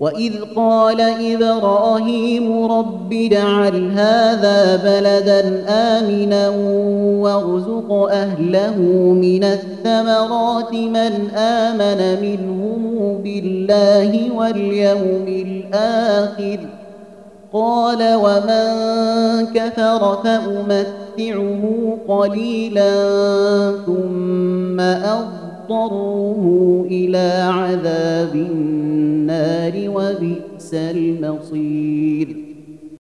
وإذ قال إبراهيم رب اجعل هذا بلدا آمنا وارزق أهله من الثمرات من آمن منهم بالله واليوم الآخر قال ومن كفر فأمتعه قليلا ثم أضطره إلى عذاب النار وبئس المصير.